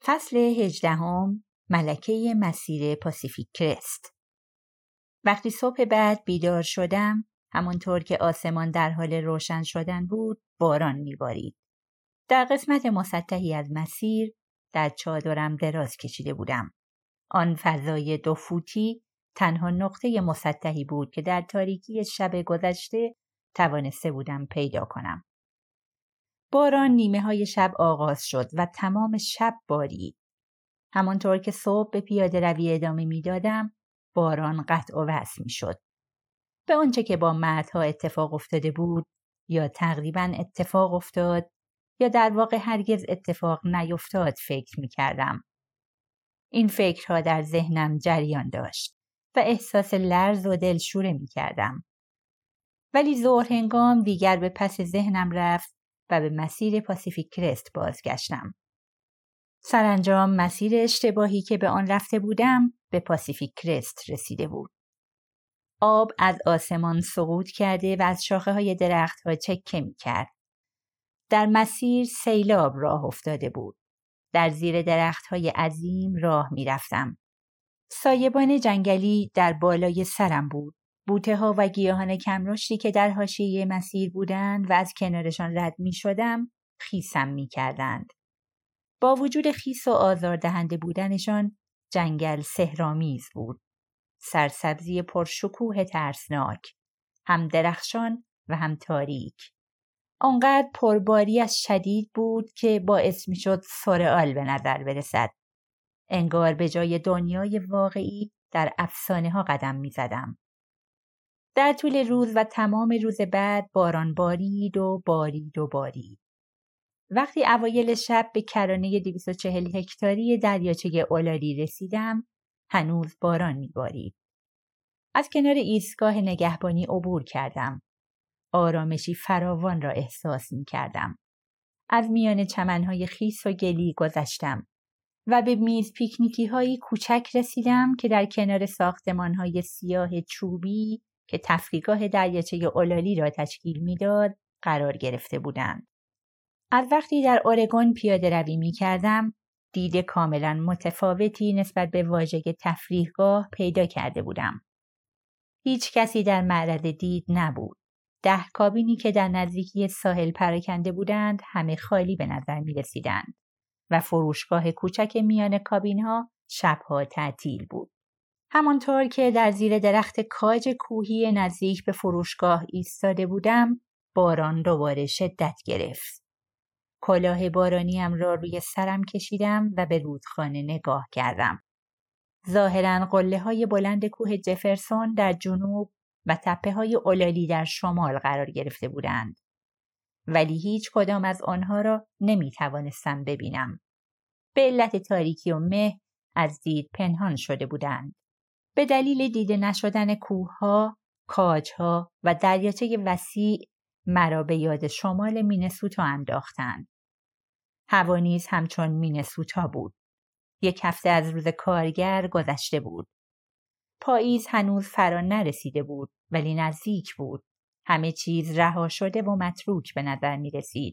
فصل 18 ملکه مسیر پاسیفیک کرست. وقتی صبح بعد بیدار شدم، همونطور که آسمان در حال روشن شدن بود، باران میبارید. در قسمت مسطحی از مسیر در چادرم دراز کشیده بودم. آن فضای 2 فوتی تنها نقطه مسطحی بود که در تاریکی شب گذشته توانسته بودم پیدا کنم. باران نیمه های شب آغاز شد و تمام شب بارید. همانطور که صبح به پیاده روی ادامه می دادم، باران قطع و وصل می شد. به آنچه که با مردها اتفاق افتاده بود، یا تقریباً اتفاق افتاد، یا در واقع هرگز اتفاق نیفتاد فکر می کردم. این فکرها در ذهنم جریان داشت و احساس لرز و دلشوره می کردم. ولی ظهر هنگام دیگر به پس ذهنم رفت و به مسیر پاسیفیک کرست بازگشتم. سرانجام مسیر اشتباهی که به آن رفته بودم به پاسیفیک کرست رسیده بود. آب از آسمان سقوط کرده و از شاخه‌های درخت‌ها چکه می‌کرد. در مسیر سیلاب راه افتاده بود. در زیر درخت‌های عظیم راه می‌رفتم. سایبان جنگلی در بالای سرم بود. بوته‌ها و گیاهان کمرشدی که در حاشیه مسیر بودند و از کنارشان رد می‌شدم، خیسم می‌کردند. با وجود خیس و آزاردهنده بودنشان، جنگل سحرآمیز بود. سرسبزی پرشکوه ترسناک، هم درخشان و هم تاریک. آنقدر پرباریش شدید بود که باعث می‌شد سورئال به نظر برسد. انگار به جای دنیای واقعی در افسانه‌ها قدم می‌زدم. در طول روز و تمام روز بعد باران بارید و بارید و بارید. وقتی اوایل شب به کرانه 240 هکتاری دریاچه اولالی رسیدم، هنوز باران می‌بارید. از کنار ایستگاه نگهبانی عبور کردم. آرامشی فراوان را احساس می‌کردم. از میان چمن‌های خیس و گلی گذشتم و به میز پیکنیکی‌های کوچک رسیدم که در کنار ساختمان‌های سیاه چوبی که تفریحگاه دریاچه اولالی را تشکیل می‌داد قرار گرفته بودند. از وقتی در اورگون پیاده روی می کردم، دید کاملا متفاوتی نسبت به واژه تفریحگاه پیدا کرده بودم. هیچ کسی در معرض دید نبود. 10 کابینی که در نزدیکی ساحل پراکنده بودند همه خالی به نظر می رسیدند و فروشگاه کوچک میان کابین‌ها شبها تعطیل بود. همانطور که در زیر درخت کاج کوهی نزدیک به فروشگاه ایستاده بودم، باران دوباره شدت گرفت. کلاه بارانیم را روی سرم کشیدم و به رودخانه نگاه کردم. ظاهراً قله‌های بلند کوه جفرسون در جنوب و تپه‌های اولالی در شمال قرار گرفته بودند. ولی هیچ کدام از آنها را نمی‌توانستم ببینم. به علت تاریکی و مه از دید پنهان شده بودند. به دلیل دیده نشدن کوه‌ها، کاج‌ها و دریاچه وسیع مرا به یاد شمال مینسوتا انداختند. هوا نیز همچون مینسوتا بود. 1 هفته از روز کارگر گذشته بود. پاییز هنوز فرا نرسیده بود ولی نزدیک بود. همه چیز رها شده و متروک به نظر می رسید.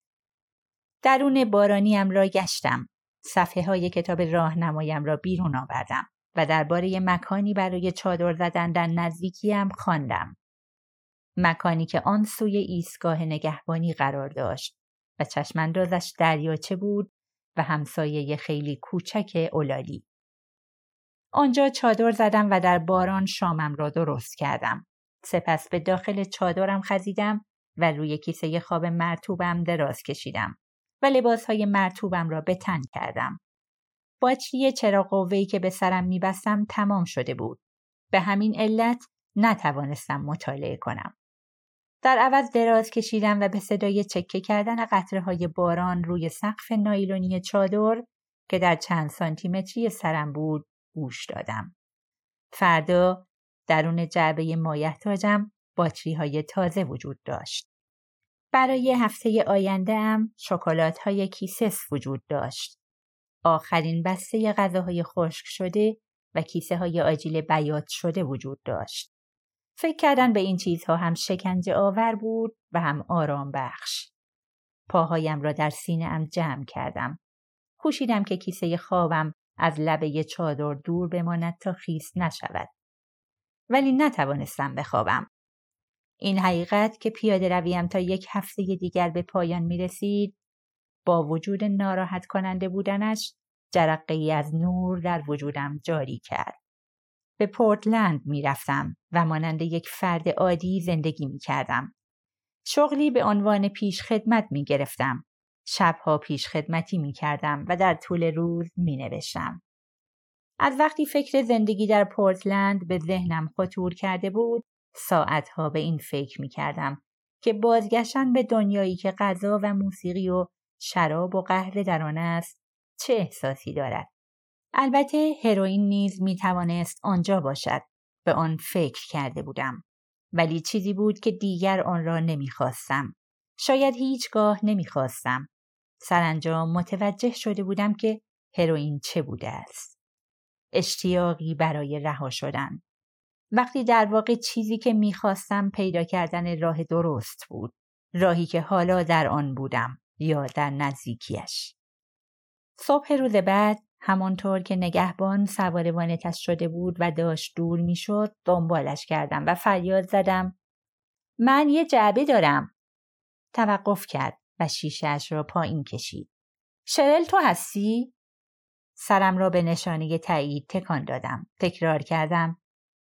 درون بارانیم را گشتم. صفحه های کتاب راهنمایم را بیرون آوردم و درباره مکانی برای چادر زدن در نزدیکیم خواندم. مکانی که آن سوی ایستگاه نگهبانی قرار داشت و چشماندازش دریاچه بود و همسایه خیلی کوچک اولالی. آنجا چادر زدم و در باران شامم را درست کردم. سپس به داخل چادرم خزیدم و روی کیسه خواب مرطوبم دراز کشیدم و لباسهای مرطوبم را به تن کردم. باتری چراغ قوه‌ای که به سرم می‌بستم تمام شده بود. به همین علت نتوانستم مطالعه کنم. در عوض دراز کشیدم و به صدای چکه کردن قطره‌های باران روی سقف نایلونی چادر که در چند سانتیمتری سرم بود گوش دادم. فردا درون جعبه مایحتاجم باتری‌های تازه وجود داشت. برای هفته آینده‌ام شکلات‌های کیسس وجود داشت. آخرین بسته غذاهای خشک شده و کیسه‌های آجیل بیات شده وجود داشت. فکر کردن به این چیزها هم شکنجه آور بود و هم آرام بخش. پاهایم را در سینه‌ام جمع کردم. کوشیدم که کیسه خوابم از لبه چادر دور بماند تا خیس نشود. ولی نتوانستم بخوابم. این حقیقت که پیاده رویم تا 1 هفته دیگر به پایان می رسید، با وجود ناراحت کننده بودنش، جرقه‌ای از نور در وجودم جاری کرد. به پورتلند می رفتم و مانند یک فرد عادی زندگی می کردم. شغلی به عنوان پیش خدمت می گرفتم. شبها پیش خدمتی می کردم و در طول روز می نوشتم. از وقتی فکر زندگی در پورتلند به ذهنم خطور کرده بود، ساعتها به این فکر می کردم که بازگشتن به دنیایی که غذا و موسیقی و شراب و قهوه در آن است چه احساسی دارد. البته هروئین نیز می توانست آنجا باشد. به آن فکر کرده بودم. ولی چیزی بود که دیگر آن را نمی خواستم. شاید هیچگاه نمی خواستم. سرانجام متوجه شده بودم که هروئین چه بوده است. اشتیاقی برای رها شدن. وقتی در واقع چیزی که می خواستم پیدا کردن راه درست بود. راهی که حالا در آن بودم یا در نزدیکیش. صبح روز بعد همانطور که نگهبان سوار وانتش شده بود و داشت دور می شد دنبالش کردم و فریاد زدم من یه جعبه دارم. توقف کرد و شیشه‌اش را پایین کشید. شرل تو هستی؟ سرم را به نشانه تایید تکان دادم. تکرار کردم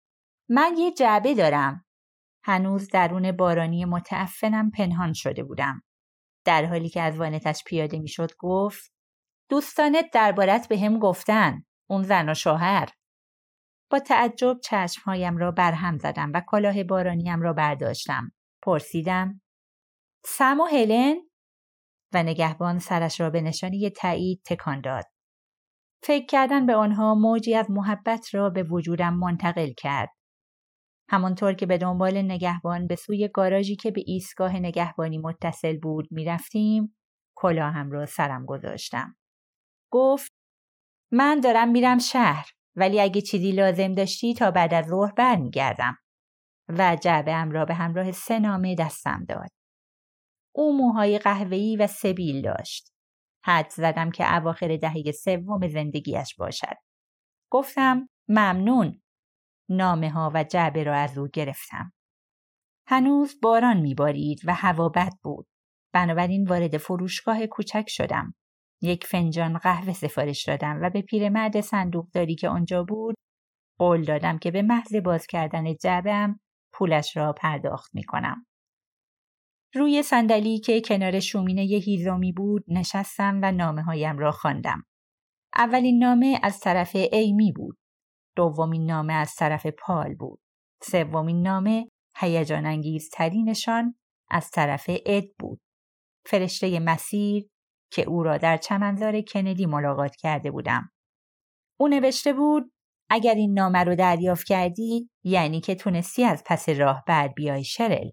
من یه جعبه دارم. هنوز درون بارانی متعفنم پنهان شده بودم. در حالی که از وانتش پیاده می شد گفت دوستانت دربارت به هم گفتن. اون زن و شوهر. با تعجب چشمهایم را برهم زدم و کلاه بارانیم را برداشتم. پرسیدم سم و هلن؟ و نگهبان سرش را به نشانه تایید تکان داد. فکر کردن به آنها موجی از محبت را به وجودم منتقل کرد. همانطور که به دنبال نگهبان به سوی گاراژی که به ایستگاه نگهبانی متصل بود می رفتیم، کلاهم را سرم گذاشتم. گفت من دارم میرم شهر ولی اگه چیزی لازم داشتی تا بعد از ظهر برمیگردم و جعبه‌ام را به همراه 3 نامه دستم داد. او موهای قهوه‌ای و سبیل داشت. حدس زدم که اواخر دهه 3 زندگیش باشد. گفتم ممنون. نامه‌ها و جعبه را از او گرفتم. هنوز باران می‌بارید و هوا بد بود. بنابراین وارد فروشگاه کوچک شدم. 1 فنجان قهوه سفارش دادم و به پیرمرد صندوقداری که آنجا بود قول دادم که به محض باز کردن جعبه‌ام پولش را پرداخت می‌کنم. روی صندلی که کنار شومینه هیزمی بود نشستم و نامه‌هایم را خواندم. اولین نامه از طرف ایمی بود. دومین نامه از طرف پال بود. سومین نامه هیجان انگیزترینشان از طرف اد بود. فرشته مسیر که او را در چمنزار کندی ملاقات کرده بودم. او نوشته بود اگر این نامه رو دریافت کردی یعنی که تونستی از پس راه بر بیای شرل.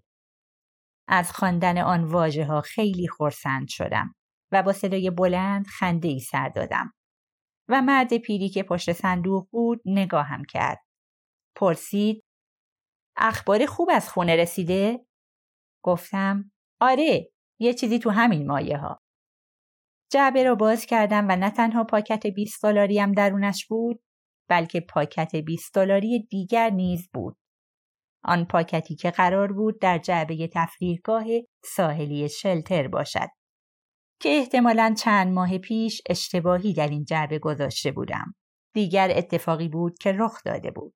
از خواندن آن واژه‌ها خیلی خرسند شدم و با صدای بلند خنده‌ای سر دادم و مرد پیری که پشت صندوق بود نگاهم کرد. پرسید اخبار خوب از خونه رسیده؟ گفتم آره یه چیزی تو همین مایه ها. جعبه را باز کردم و نه تنها پاکت $20 درونش بود بلکه پاکت $20 دیگر نیز بود. آن پاکتی که قرار بود در جعبه تفریحگاه ساحلی شلتر باشد که احتمالاً چند ماه پیش اشتباهی در این جعبه گذاشته بودم. دیگر اتفاقی بود که رخ داده بود.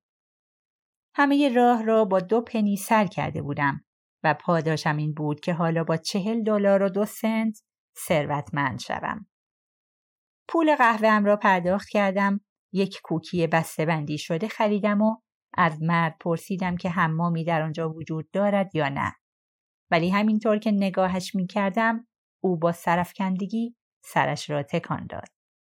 همه راه را با 2 پنی سر کرده بودم و پاداشم این بود که حالا با $40.02 ثروتمند شوم. پول قهوه‌ام را پرداخت کردم. 1 کوکی بسته‌بندی شده خریدم و از مرد پرسیدم که حمامی در آنجا وجود دارد یا نه. ولی همینطور که نگاهش می‌کردم او با سرفکندگی سرش را تکان داد.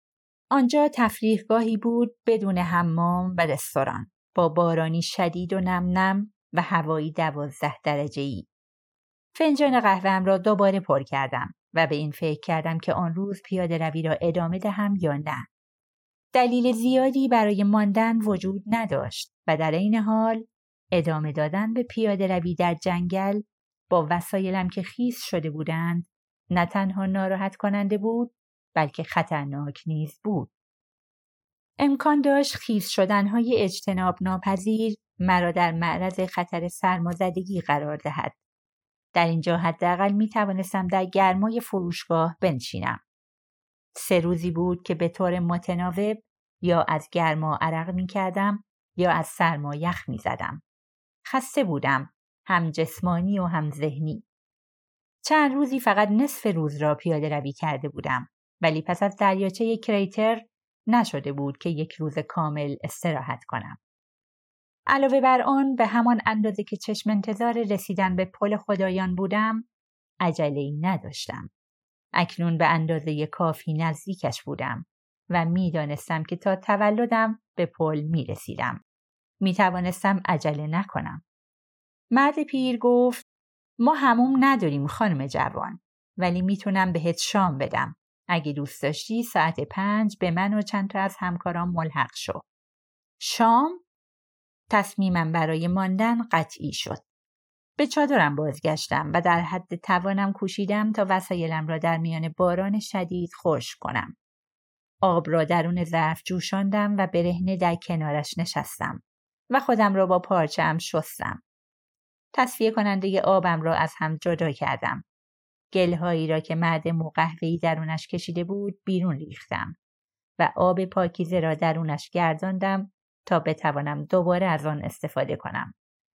آنجا تفریحگاهی بود بدون حمام و رستوران با بارانی شدید و نم نم و هوایی 12 درجه‌ای. فنجان قهوه‌ام را دوباره پر کردم و به این فکر کردم که آن روز پیاده روی را ادامه دهم یا نه. دلیل زیادی برای ماندن وجود نداشت و در این حال ادامه دادن به پیاده روی در جنگل با وسایلم که خیس شده بودند نه تنها ناراحت کننده بود بلکه خطرناک نیز بود. امکان داشت خیس شدن‌های اجتناب ناپذیر مرا در معرض خطر سرمازدگی قرار دهد. در اینجا حداقل می توانستم در گرمای فروشگاه بنشینم. 3 روزی بود که به طور متناوب یا از گرما عرق می کردم یا از سرما یخ می زدم. خسته بودم، هم جسمانی و هم ذهنی. چند روزی فقط نصف روز را پیاده روی کرده بودم، ولی پس از دریاچه کریتر نشده بود که 1 روز کامل استراحت کنم. علاوه بر آن به همان اندازه که چشم انتظار رسیدن به پل خدایان بودم، عجله‌ای نداشتم. اکنون به اندازه کافی نزدیکش بودم و می‌دانستم که تا تولدم به پل می‌رسیدم. می‌توانستم عجله نکنم. مرد پیر گفت: ما حموم نداریم خانم جوان، ولی میتونم بهت شام بدم. اگه دوست داشتی ساعت 5 به من و چند تا از همکارام ملحق شو. شام؟ تصمیمم برای ماندن قطعی شد. به چادرم بازگشتم و در حد توانم کوشیدم تا وسایلم را در میان باران شدید خشک کنم. آب را درون ظرف جوشاندم و برهنه در کنارش نشستم و خودم را با پارچه‌ام شستم. تصفیه کننده آبم را از هم جدا کردم. گلهایی را که مرد موقهوه‌ای درونش کشیده بود بیرون ریختم و آب پاکیزه را درونش گرداندم تا بتوانم دوباره از آن استفاده کنم.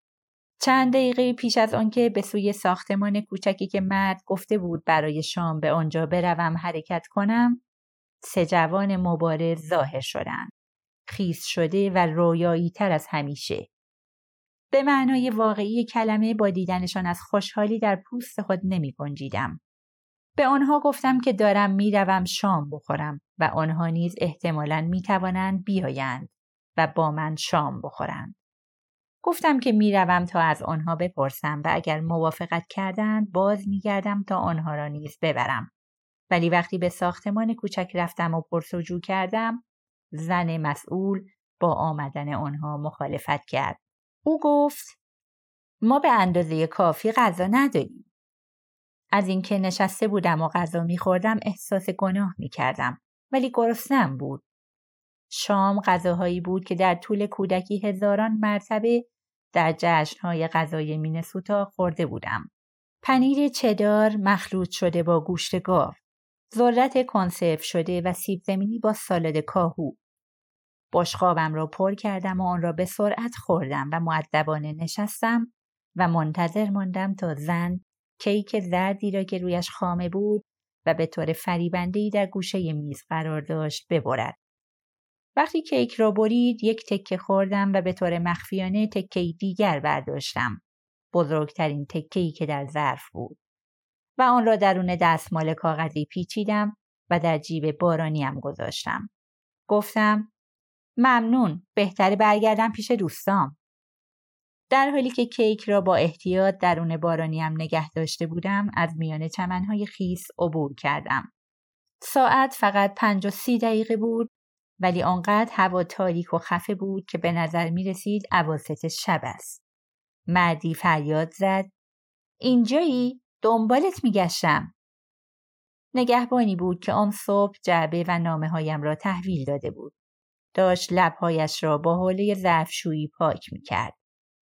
چند دقیقه پیش از آنکه به سوی ساختمان کوچکی که مرد گفته بود برای شام به آنجا بروم حرکت کنم، 3 جوان مبارز ظاهر شدند. خیس شده و رویایی تر از همیشه. به معنای واقعی کلمه با دیدنشان از خوشحالی در پوست خود نمی گنجیدم. به آنها گفتم که دارم می روم شام بخورم و آنها نیز احتمالاً می توانند بیایند و با من شام بخورند. گفتم که می روم تا از آنها بپرسم و اگر موافقت کردند باز می گردم تا آنها را نیز ببرم. ولی وقتی به ساختمان کوچک رفتم و پرسجو کردم، زن مسئول با آمدن آنها مخالفت کرد. او گفت: ما به اندازه کافی غذا نداریم. از اینکه نشسته بودم و غذا می‌خوردم احساس گناه می‌کردم، ولی گرسنه‌ام بود. شام غذاهایی بود که در طول کودکی هزاران مرتبه در جشن‌های غذای مینسوتا خورده بودم. پنیر چدار مخلوط شده با گوشت گاو، ذرت کنسرو شده و سیب زمینی با سالاد کاهو. بشقابم را پر کردم و آن را به سرعت خوردم و مؤدبانه نشستم و منتظر ماندم تا زن کیک زردی را که رویش خامه بود و به طور فریبنده‌ای در گوشه میز قرار داشت ببرد. وقتی کیک را برید 1 تکه خوردم و به طور مخفیانه تکه‌ای دیگر برداشتم. بزرگترین تکه‌ای که در ظرف بود. و آن را درون دستمال کاغذی پیچیدم و در جیب بارانیم گذاشتم. گفتم: ممنون، بهتره برگردم پیش دوستام. در حالی که کیک را با احتیاط درون بارانیم نگه داشته بودم، از میان چمنهای خیس عبور کردم. ساعت فقط 5 و 30 دقیقه بود، ولی آنقدر هوا تاریک و خفه بود که به نظر می رسید اواسط شب است. مردی فریاد زد: اینجایی؟ دنبالت می گشتم. نگهبانی بود که آن صبح جعبه و نامه هایم را تحویل داده بود. داشت لبهایش را با حوله ظرفشویی پاک می کرد.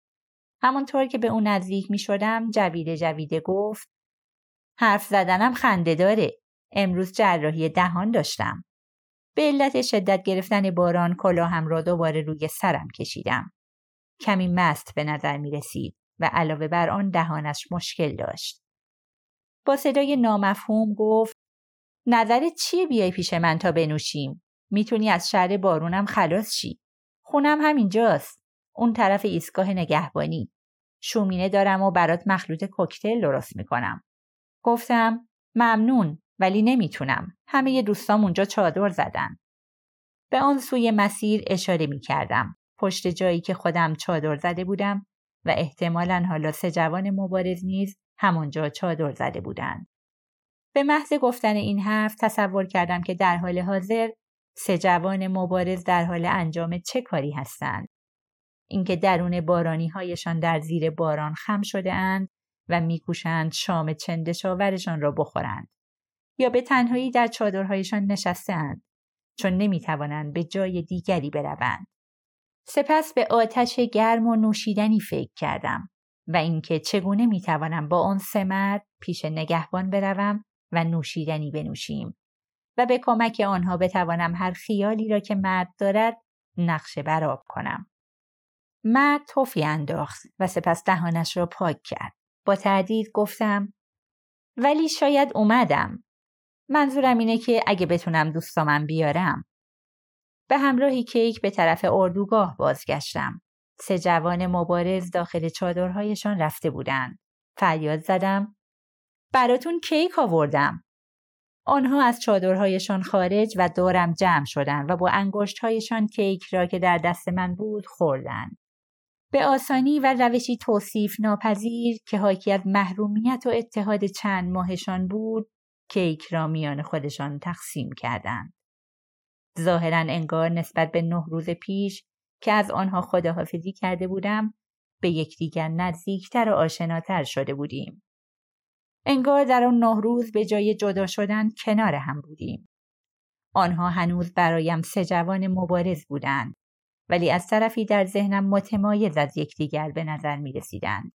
همانطور که به اون نزدیک می شدم جویده گفت: حرف زدنم خنده داره. امروز جراحی دهان داشتم. به علت شدت گرفتن باران کلاهم را دوباره روی سرم کشیدم. کمی مست به نظر می رسید و علاوه بر آن دهانش مشکل داشت. با صدای نامفهوم گفت: نظرت چیه بیای پیش من تا بنوشیم؟ میتونی از شر بارونم خلاص شی. خونم همینجاست. اون طرف ایستگاه نگهبانی. شومینه دارم و برات مخلوط کوکتل درست میکنم. گفتم: ممنون، ولی نمیتونم. همه دوستام اونجا چادر زدن. به آن سوی مسیر اشاره میکردم. پشت جایی که خودم چادر زده بودم و احتمالاً حالا 3 جوان مبارز نیز همونجا چادر زده بودند. به محض گفتن این حرف تصور کردم که در حال حاضر 3 جوان مبارز در حال انجام چه کاری هستند. اینکه درون بارانی هایشان در زیر باران خم شده اند و میکوشند شام چندشاورشان را بخورند. یا به تنهایی در چادرهایشان نشسته‌اند چون نمی‌توانند به جای دیگری بروند. سپس به آتش گرم و نوشیدنی فکر کردم و اینکه چگونه می‌توانم با آن 3 مرد پیش نگهبان بروم و نوشیدنی بنوشیم و به کمک آنها بتوانم هر خیالی را که مرد دارد نقشه برآب کنم. مرد تفی انداخت و سپس دهانش را پاک کرد. با تردید گفتم ولی شاید اومدم. منظورم اینه که اگه بتونم دوستامم بیارم. به همراهی کیک به طرف اردوگاه بازگشتم. 3 جوان مبارز داخل چادرهایشان رفته بودند. فریاد زدم براتون کیک آوردم. آنها از چادرهایشان خارج و دورم جمع شدند و با انگشت‌هایشان کیک را که در دست من بود خوردند. به آسانی و روشی توصیف ناپذیر که حاکی از محرومیت و اتحاد چند ماهشان بود، کیک را میان خودشان تقسیم کردند. ظاهراً انگار نسبت به 9 روز پیش که از آنها خداحافظی کرده بودم، به یکدیگر نزدیکتر و آشناتر شده بودیم. انگار در آن 9 روز به جای جدا شدن کنار هم بودیم. آنها هنوز برایم 3 جوان مبارز بودند، ولی از طرفی در ذهنم متمایز از یکدیگر به نظر می رسیدند.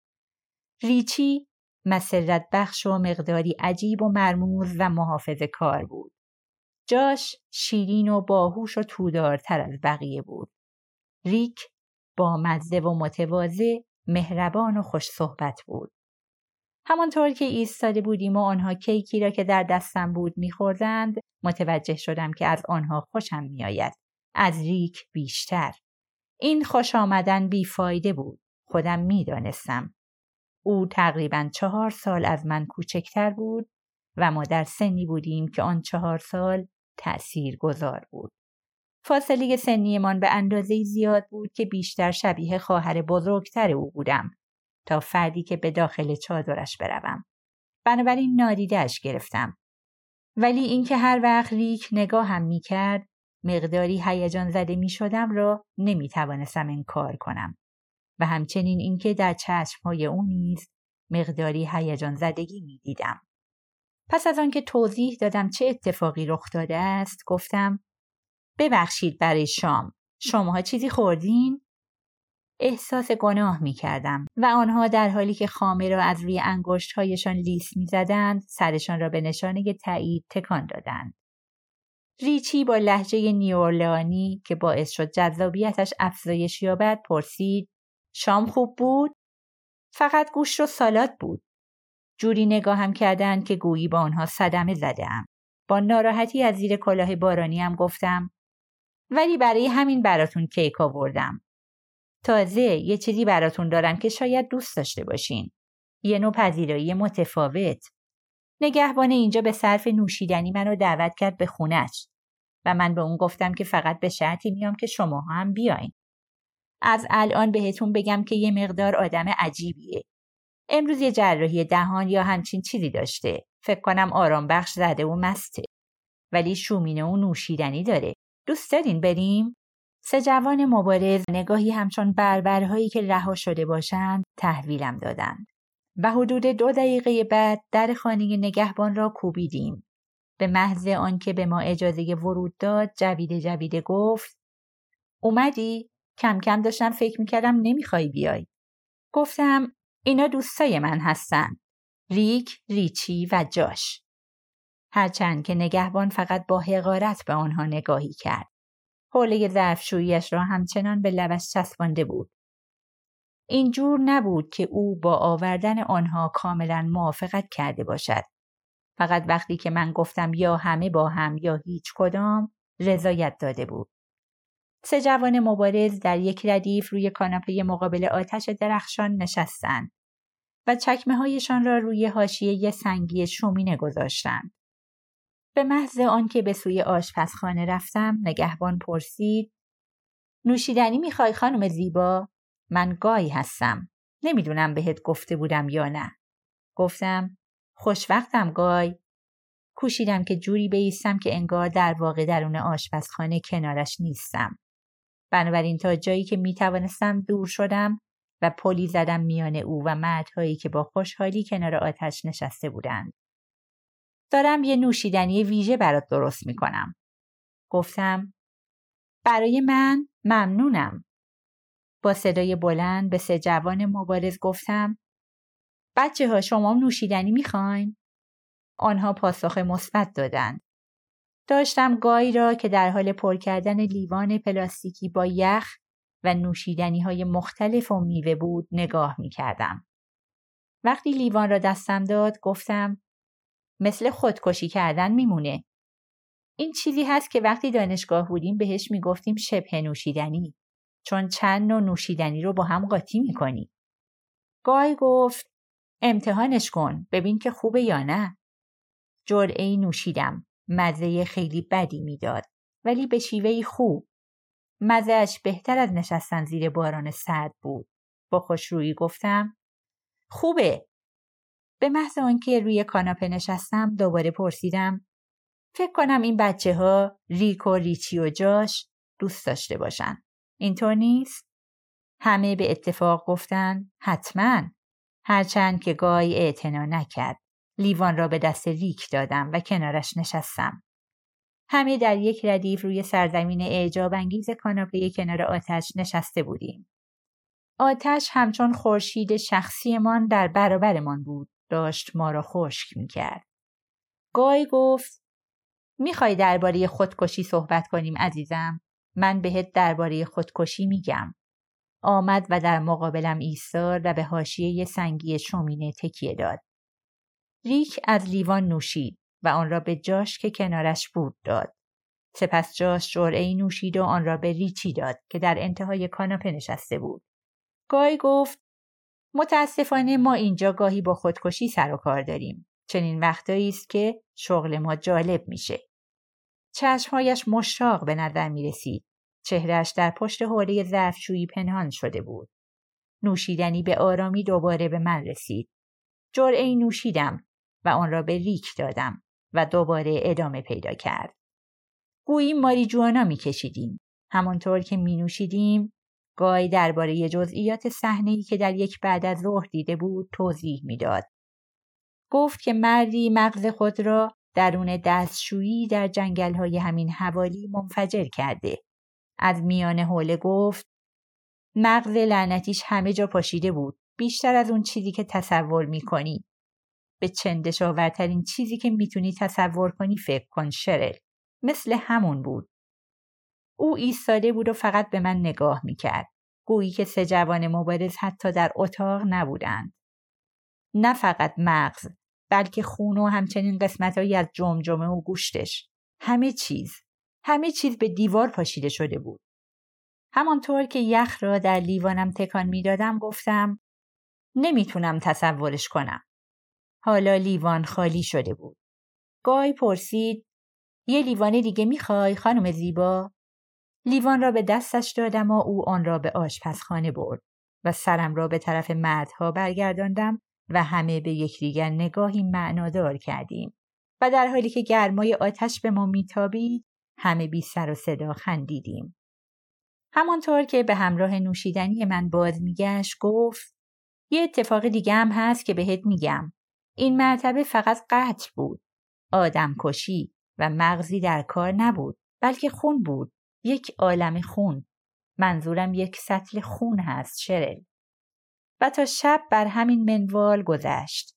ریچی مسرت بخش و مقداری عجیب و مرموز و محافظه کار بود. جاش شیرین و باهوش و تودارتر از بقیه بود. ریک با مزه و متواضع، مهربان و خوش صحبت بود. همانطور که ایستاده بودیم و آنها کیکی را که در دستم بود می‌خوردند، متوجه شدم که از آنها خوشم می‌آید. از ریک بیشتر. این خوش آمدن بیفایده بود. خودم می‌دانستم. او تقریباً 4 سال از من کوچکتر بود و ما در سنی بودیم که آن 4 سال تأثیر گذار بود. فاصله سنیمان به اندازه‌ای زیاد بود که بیشتر شبیه خواهر بزرگتر او بودم تا فردی که به داخل چادرش بروم. بنابراین نادیده‌اش گرفتم. ولی اینکه هر وقت ریک نگاهم می‌کرد، مقداری هیجان زده می‌شدم را نمی‌توانستم انکار کنم. و همچنین اینکه در چشم‌های او نیز مقداری هیجان زدگی می‌دیدم. پس از آنکه توضیح دادم چه اتفاقی رخ داده است، گفتم ببخشید برای شام. شماها چیزی خوردین؟ احساس گناه می‌کردم و آنها در حالی که خامه را از روی انگشت‌هایشان لیس می‌زدند، سرشان را به نشانه تایید تکان دادند. ریچی با لهجه نیورلانی که باعث شد جذابیتش افزایش یابد پرسید شام خوب بود؟ فقط گوشت و سالاد بود. جوری نگاهم کردند که گویی با آنها صدمه زده‌ام. با ناراحتی از زیر کلاه بارانیم گفتم ولی برای همین براتون کیک آوردم. تازه یه چیزی براتون دارم که شاید دوست داشته باشین. یه نوع پذیرایی متفاوت. نگهبان اینجا به صرف نوشیدنی منو دعوت کرد به خونش و من به اون گفتم که فقط به شرطی میام که شماها هم بیاین. از الان بهتون بگم که یه مقدار آدم عجیبیه. امروز یه جراحی دهان یا همچین چیزی داشته. فکر کنم آرام بخش زده و مسته. ولی شومینه و نوشیدنی داره. دوست دارین بریم؟ 3 جوان مبارز نگاهی همچون بربرهایی که رها شده باشند تحویلم دادند. و حدود 2 دقیقه بعد در خانه نگهبان را کوبیدیم. به محض آنکه به ما اجازه ورود داد جویده گفت اومدی؟ کم کم داشتم فکر میکردم نمیخوای بیای. گفتم اینا دوستای من هستن. ریک، ریچی و جاش. هرچند که نگهبان فقط با حقارت به آنها نگاهی کرد. حوله ظرفشویی‌اش را همچنان به لبش چسبانده بود. اینجور نبود که او با آوردن آنها کاملا موافقت کرده باشد. فقط وقتی که من گفتم یا همه با هم یا هیچ کدام رضایت داده بود. 3 جوان مبارز در یک ردیف روی کاناپه مقابل آتش درخشان نشستند و چکمه‌هایشان را روی حاشیه سنگی شومینه گذاشتند. به محض آنکه به سوی آشپزخانه رفتم، نگهبان پرسید: نوشیدنی میخوای خانم زیبا؟ من گای هستم. نمیدونم بهت گفته بودم یا نه. گفتم: خوشوقتم گای. کوشیدم که جوری بایستم که انگار در واقع درون آشپزخانه کنارش نیستم. بنابراین تا جایی که میتوانستم دور شدم و پلی زدم میان او و مردهایی که با خوشحالی کنار آتش نشسته بودند. دارم یه نوشیدنی ویژه برات درست میکنم. گفتم برای من ممنونم. با صدای بلند به 3 جوان مبارز گفتم بچه‌ها شما نوشیدنی میخواین؟ آنها پاسخ مثبت دادند. داشتم گای را که در حال پر کردن لیوان پلاستیکی با یخ و نوشیدنی‌های مختلف و میوه بود نگاه می‌کردم. وقتی لیوان را دستم داد گفتم مثل خودکشی کردن میمونه. این چیزی هست که وقتی دانشگاه بودیم بهش میگفتیم شبه نوشیدنی، چون چند نوع نوشیدنی رو با هم قاطی میکنی. گای گفت امتحانش کن ببین که خوبه یا نه. جرعه‌ای نوشیدم. مزه خیلی بدی میداد ولی به شیوهی خوب. مزه‌اش بهتر از نشستن زیر باران سرد بود. با خوشرویی گفتم خوبه. به محض آنکه روی کاناپه نشستم دوباره پرسیدم فکر کنم این بچه‌ها ریک و ریچی و جاش دوست داشته باشن. اینطور نیست؟ همه به اتفاق گفتن حتماً. هرچند که گای اعتنا نکرد. لیوان را به دست ریک دادم و کنارش نشستم. همه در یک ردیف روی سرزمین اعجاب انگیز کاناپه کنار آتش نشسته بودیم. آتش همچون خورشید شخصیمان در برابرمان بود. داشت ما را خشک می‌کرد. گای گفت میخوای درباره خودکشی صحبت کنیم عزیزم؟ من بهت درباره خودکشی میگم. آمد و در مقابلم ایستاد و به حاشیه سنگی شومینه تکیه داد. ریک از لیوان نوشید و آن را به جاش که کنارش بود داد. سپس جاش جرعه‌ای نوشید و آن را به ریچی داد که در انتهای کاناپه نشسته بود. گای گفت متاسفانه ما اینجا گاهی با خودکشی سر و کار داریم. چنین وقتایی است که شغل ما جالب میشه. چشمهایش مشتاق به نظر می رسید. چهرهش در پشت حوله ظرفشویی پنهان شده بود. نوشیدنی به آرامی دوباره به من رسید. جرعه‌ای نوشیدم و آن را به ریک دادم و دوباره ادامه پیدا کرد. گویی ماریجوانا می کشیدیم. همانطور که می نوشیدیم، گای درباره جزئیات صحنه‌ای که در یک بعد از ظهر دیده بود توضیح می داد. گفت که مردی مغز خود را درون دستشویی در جنگل‌های همین حوالی منفجر کرده. از میان حوله گفت مغز لعنتیش همه جا پاشیده بود. بیشتر از اون چیزی که تصور می‌کنی. به چندشاورترین چیزی که میتونی تصور کنی فکر کن شرل. مثل همون بود. او ایستاده بود و فقط به من نگاه میکرد. گویی که 3 جوان مبارز حتی در اتاق نبودند. نه فقط مغز، بلکه خون و همچنین قسمت‌هایی از جمجمه و گوشتش. همه چیز به دیوار پاشیده شده بود. همانطور که یخ را در لیوانم تکان میدادم گفتم نمیتونم تصورش کنم. حالا لیوان خالی شده بود. گای پرسید یه لیوان دیگه میخوای خانم زیبا؟ لیوان را به دستش دادم و او آن را به آشپزخانه برد و سرم را به طرف مردها برگرداندم و همه به یکدیگر نگاهی معنادار کردیم و در حالی که گرمای آتش به ما میتابید همه بی سر و صدا خندیدیم. همانطور که به همراه نوشیدنی من باز میگشت گفت یه اتفاق دیگه هم هست که بهت میگم. این مرتبه فقط قتل بود. آدم کشی و مغزی در کار نبود بلکه خون بود. یک عالم خون. منظورم یک سطل خون هست شرل. و تا شب بر همین منوال گذشت.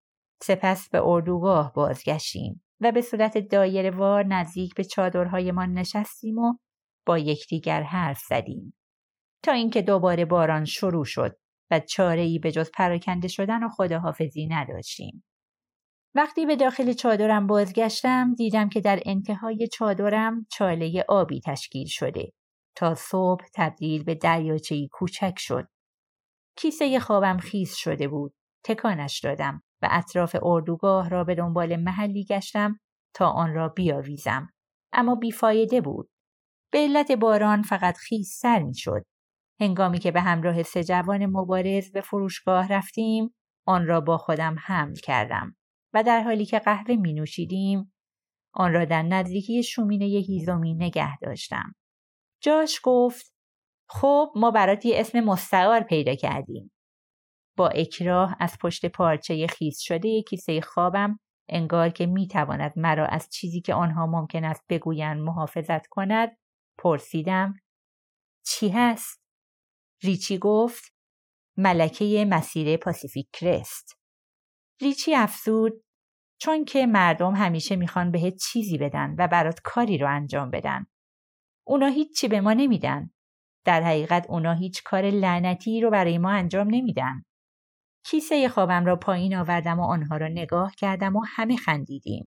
سپس به اردوگاه بازگشتیم و به صورت دایره‌وار نزدیک به چادرهایمان نشستیم و با یکدیگر حرف زدیم. تا اینکه دوباره باران شروع شد و چاره‌ای به جز پراکنده شدن و خداحافظی نداشتیم. وقتی به داخل چادرم بازگشتم دیدم که در انتهای چادرم چاله آبی تشکیل شده تا صبح تبدیل به دریاچه‌ای کوچک شد. کیسه خوابم خیس شده بود. تکانش دادم و اطراف اردوگاه را به دنبال محلی گشتم تا آن را بیاویزم. اما بیفایده بود. به علت باران فقط خیس‌تر می‌شد. هنگامی که به همراه 3 جوان مبارز به فروشگاه رفتیم، آن را با خودم حمل کردم و در حالی که قهوه می‌نوشیدیم، آن را در نزدیکی شومینه هیزمی نگه داشتم. جاش گفت خب ما برات یه اسم مستعار پیدا کردیم. با اکراه از پشت پارچه خیس شده کیسه خوابم انگار که میتواند مرا از چیزی که آنها ممکن است بگویند محافظت کند، پرسیدم: چی هست؟ ریچی گفت: ملکه مسیر پاسیفیک کرست. ریچی افزود: چون که مردم همیشه میخوان بهت چیزی بدن و برات کاری رو انجام بدن. اونا هیچی به ما نمیدن. در حقیقت اونا هیچ کار لعنتی رو برای ما انجام نمیدن. کیسه خوابم را پایین آوردم و آنها را نگاه کردم و همه خندیدیم.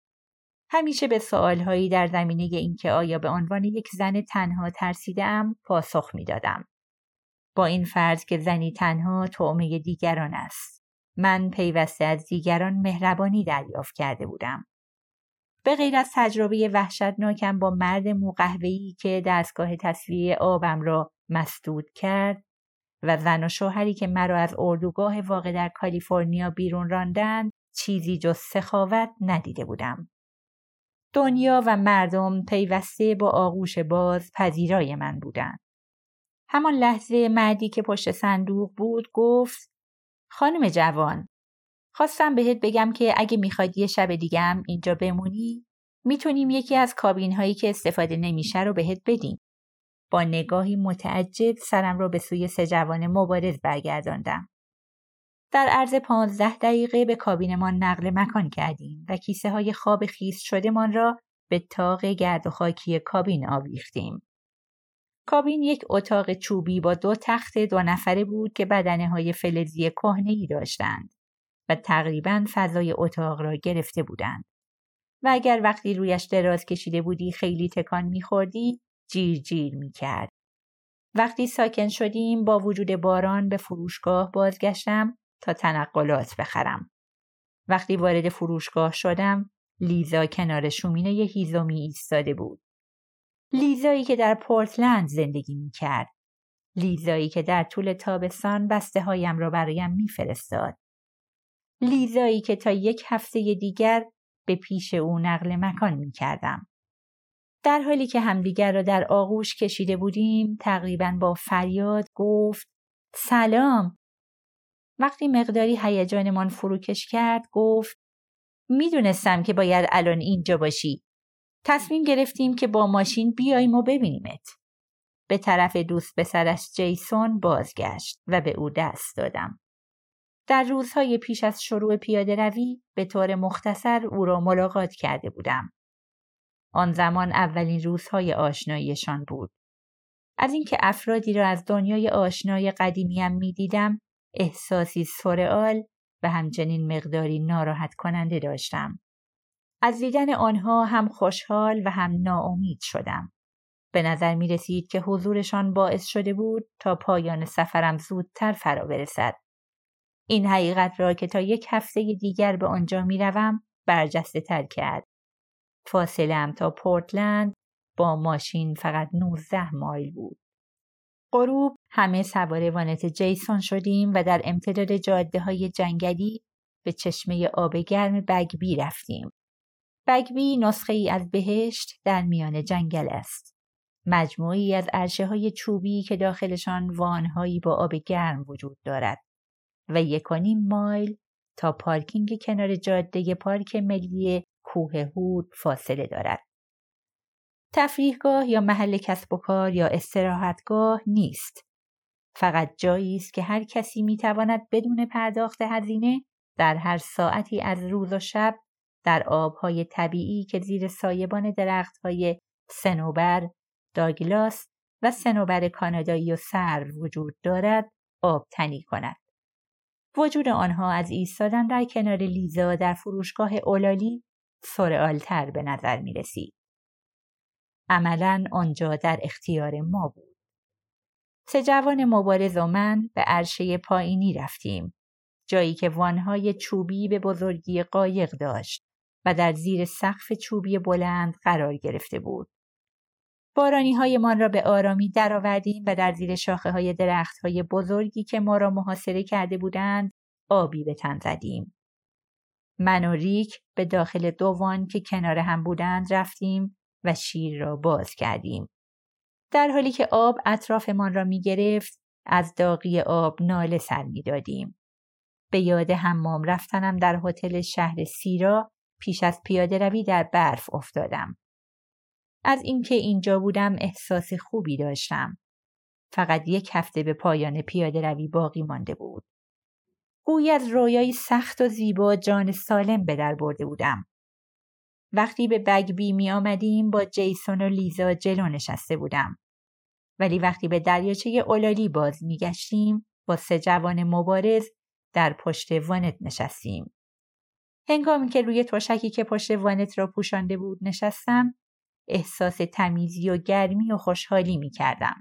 همیشه به سوالهایی در زمینه اینکه آیا به عنوان یک زن تنها ترسیده‌ام پاسخ میدادم. با این فرض که زنی تنها طعمه دیگران است. من پیوسته از دیگران مهربانی دریافت کرده بودم. به غیر از تجربه وحشتناکم با مرد موقهوه‌ای که دستگاه تصفیه آبم را مسدود کرد و زن و شوهری که مرا از اردوگاه واقع در کالیفرنیا بیرون راندند، چیزی جز سخاوت ندیده بودم. دنیا و مردم پیوسته با آغوش باز پذیرای من بودند. همان لحظه مردی که پشت صندوق بود گفت: خانم جوان، خواستم بهت بگم که اگه میخواد یه شب دیگه هم اینجا بمونی، میتونیم یکی از کابین هایی که استفاده نمیشه رو بهت بدیم. با نگاهی متعجب سرم را به سوی سه جوان مبارز برگرداندم. در عرض 15 دقیقه به کابینمان نقل مکان کردیم و کیسه های خواب خیس شدهمان را به طاق گرد و خاکی کابین آویختیم. کابین یک اتاق چوبی با 2 تخت 2 نفره بود که بدنه های فلزی کهنه‌ای داشتند و تقریباً فضای اتاق را گرفته بودند. و اگر وقتی رویش دراز کشیده بودی خیلی تکان می‌خوردی، جیر جیر می‌کرد. وقتی ساکن شدیم با وجود باران به فروشگاه بازگشتم تا تنقلات بخرم. وقتی وارد فروشگاه شدم، لیزا کنار شومینه هیزومی ایستاده بود. لیزایی که در پورتلند زندگی می‌کرد. لیزایی که در طول تابستان بسته‌هایم را برایم می‌فرستاد. لیزایی که تا 1 هفته دیگر به پیش او نقل مکان می‌کردم. در حالی که همدیگر را در آغوش کشیده بودیم، تقریباً با فریاد گفت: سلام. وقتی مقداری هیجانمان فروکش کرد، گفت: میدونستم که باید الان اینجا باشی. تصمیم گرفتیم که با ماشین بیاییم و ببینیمت. به طرف دوست پسرش جیسون بازگشت و به او دست دادم. در روزهای پیش از شروع پیاده روی به طور مختصر او را ملاقات کرده بودم. آن زمان اولین روزهای آشناییشان بود. از اینکه افرادی را از دنیای آشنای قدیمیم می دیدم، احساسی سورئال و همچنین مقداری ناراحت کننده داشتم. از دیدن آنها هم خوشحال و هم ناامید شدم. به نظر می رسید که حضورشان باعث شده بود تا پایان سفرم زودتر فرا برسد. این حقیقت را که تا 1 هفته دیگر به آنجا می روم برجسته تر کرد. فاصله‌ام تا پورتلند با ماشین فقط 19 مایل بود. غروب همه سوار وانت جیسون شدیم و در امتداد جاده‌های جنگلی به چشمه آب گرم بگبی رفتیم. بگبی نسخه‌ای از بهشت در میان جنگل است. مجموعی از عرشه‌های چوبی که داخلشان وان‌هایی با آب گرم وجود دارد و 1.5 مایل تا پارکینگ کنار جاده پارک ملی کوه هود فاصله دارد. تفریحگاه یا محل کسب و کار یا استراحتگاه نیست. فقط جایی است که هر کسی می‌تواند بدون پرداخت هزینه در هر ساعتی از روز و شب در آب‌های طبیعی که زیر سایبان درخت‌های صنوبر، داگلاس و صنوبر کانادایی و سرو وجود دارد، آبتنی کند. وجود آنها از ایستادن در کنار لیزا در فروشگاه اولالی سورئال‌تر به نظر می رسید. عملاً آنجا در اختیار ما بود. 3 جوان مبارز و من به عرشه پایینی رفتیم، جایی که وانهای چوبی به بزرگی قایق داشت و در زیر سقف چوبی بلند قرار گرفته بود. بارانی من را به آرامی درآوردیم و در زیر شاخه های درخت های بزرگی که ما را محاصره کرده بودند آبی به تن زدیم. من و ریک به داخل 2 وان که کنار هم بودند رفتیم و شیر را باز کردیم. در حالی که آب اطرافمان را می گرفت، از داغی آب ناله سر می دادیم. به یاد حمام رفتنم در هتل شهر سیرا پیش از پیاده روی در برف افتادم. از اینکه اینجا بودم احساس خوبی داشتم. فقط 1 هفته به پایان پیاده روی باقی مانده بود. گویی از رویایی سخت و زیبا جان سالم به در برده بودم. وقتی به بگبی می آمدیم با جیسون و لیزا جلو نشسته بودم. ولی وقتی به دریاچه اولالی باز می گشتیم با 3 جوان مبارز در پشت وانت نشستیم. هنگامی که روی تشکی که پشت وانت را پوشانده بود نشستم، احساس تمیزی و گرمی و خوشحالی می کردم.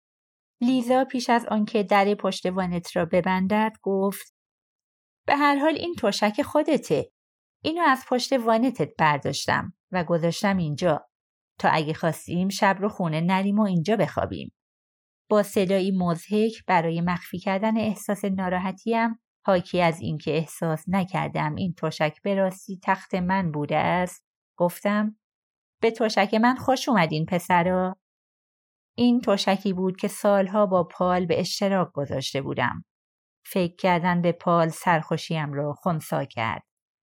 لیزا پیش از آنکه در پشت وانت را ببندد گفت: به هر حال این تشک خودته. اینو از پشت وانتت برداشتم و گذاشتم اینجا تا اگه خواستیم شب رو خونه نریم و اینجا بخوابیم. با صدایی مضحک برای مخفی کردن احساس ناراحتیم، حاکی از اینکه احساس نکردم این تشک به راستی تخت من بوده است، گفتم: به تشک من خوش اومدین پسرا. این تشکی بود که سالها با پال به اشتراک گذاشته بودم. فکر کردن به پال سرخوشیم را خنثی کرد.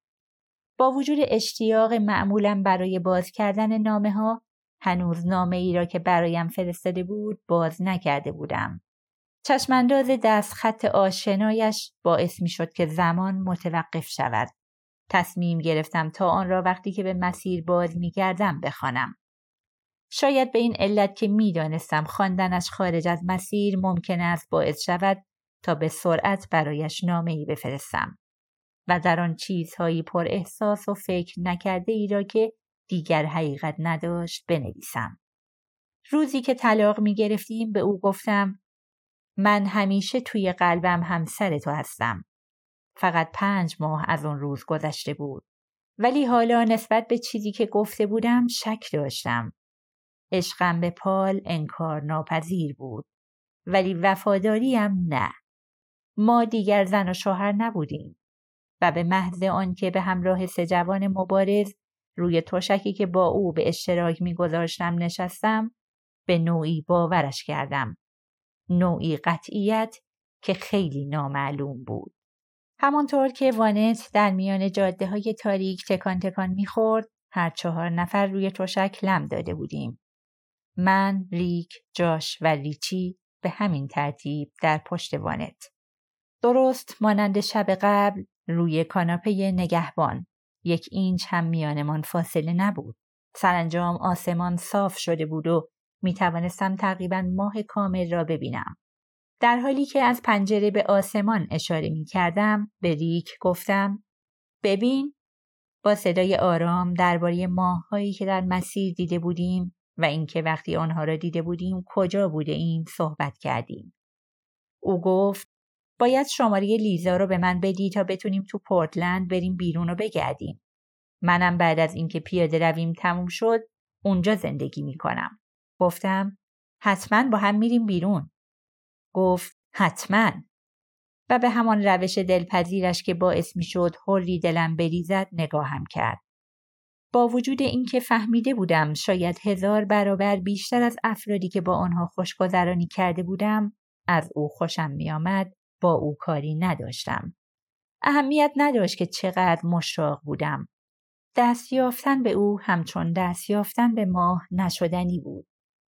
با وجود اشتیاق معمولم برای باز کردن نامه‌ها، هنوز نامه‌ای را که برایم فرستاده بود باز نکرده بودم. چشمانداز دستخط آشنایش باعث می‌شد که زمان متوقف شود. تصمیم گرفتم تا آن را وقتی که به مسیر باز می‌گردم بخوانم. شاید به این علت که می‌دانستم خواندنش خارج از مسیر ممکن است باعث شود تا به سرعت برایش نامه‌ای بفرستم و در آن چیزهایی پر احساس و فکر نکرده ای را که دیگر حقیقت نداشت بنویسم. روزی که طلاق می‌گرفتیم به او گفتم: من همیشه توی قلبم همسر تو هستم. فقط 5 ماه از اون روز گذشته بود. ولی حالا نسبت به چیزی که گفته بودم شک داشتم. عشقم به پال انکار ناپذیر بود. ولی وفاداریم نه. ما دیگر زن و شوهر نبودیم. و به محض آن که به همراه 3 جوان مبارز روی تشکی که با او به اشتراک می‌گذاشتم نشستم، به نوعی باورش کردم. نوعی قطعیت که خیلی نامعلوم بود. همانطور که وانت در میان جاده‌های تاریک تکان تکان می‌خورد، هر 4 نفر روی تشک لم داده بودیم. من، ریک، جاش و ریچی به همین ترتیب در پشت وانت. درست مانند شب قبل روی کاناپه نگهبان 1 اینچ هم میانمان فاصله نبود. سرانجام آسمان صاف شده بود و میتوانستم تقریباً ماه کامل را ببینم. در حالی که از پنجره به آسمان اشاره میکردم به ریک گفتم: ببین. با صدای آرام درباره ماه‌هایی که در مسیر دیده بودیم و اینکه وقتی آنها را دیده بودیم کجا بوده ایم صحبت کردیم. او گفت: باید شماره لیزا رو به من بدی تا بتونیم تو پورتلند بریم بیرون و بگردیم. منم بعد از اینکه پیاده رویم تموم شد اونجا زندگی میکنم. گفتم: حتما با هم میریم بیرون. گفت: حتما. و به همان روش دلپذیرش که باعث میشد حری دلم بریزد نگاهم کرد. با وجود اینکه فهمیده بودم شاید 1000 برابر بیشتر از افرادی که با آنها خوشگذرانی کرده بودم از او خوشم میآمد، با او کاری نداشتم. اهمیت نداشت که چقدر مشتاق بودم. دست یافتن به او همچون دست یافتن به ماه نشدنی بود.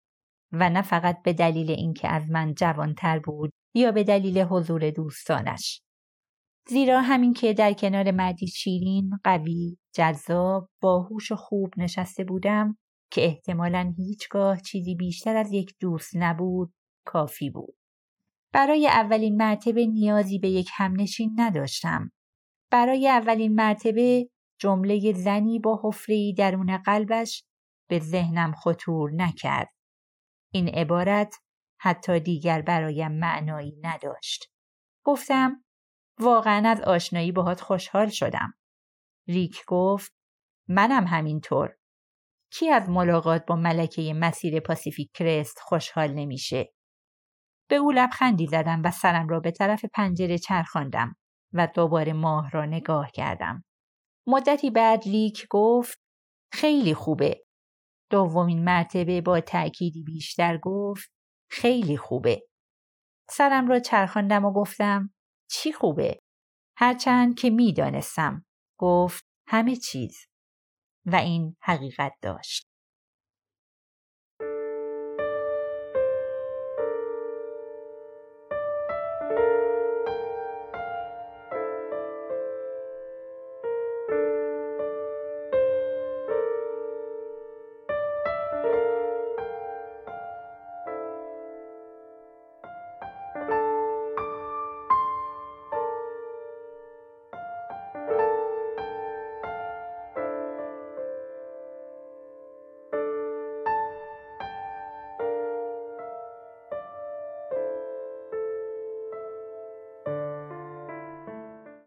و نه فقط به دلیل اینکه از من جوانتر بود یا به دلیل حضور دوستانش. زیرا همین که در کنار مردی شیرین، قوی، جذاب، باهوش و خوب نشسته بودم که احتمالاً هیچگاه چیزی بیشتر از یک دوست نبود، کافی بود. برای اولین مرتبه نیازی به یک همنشین نداشتم. برای اولین مرتبه جمله زنی با حفره‌ای درون قلبش به ذهنم خطور نکرد. این عبارت حتی دیگر برایم معنایی نداشت. گفتم: واقعا از آشنایی باهات خوشحال شدم. ریک گفت: منم همینطور. کی از ملاقات با ملکه مسیر پاسیفیک کرست خوشحال نمیشه؟ به او لبخندی زدم و سرم را به طرف پنجره چرخاندم و دوباره ماه را نگاه کردم. مدتی بعد ریک گفت: خیلی خوبه. دومین مرتبه با تأکیدی بیشتر گفت: خیلی خوبه. سرم را چرخاندم و گفتم: چی خوبه؟ هرچند که می‌دانستم. گفت همه چیز. و این حقیقت داشت.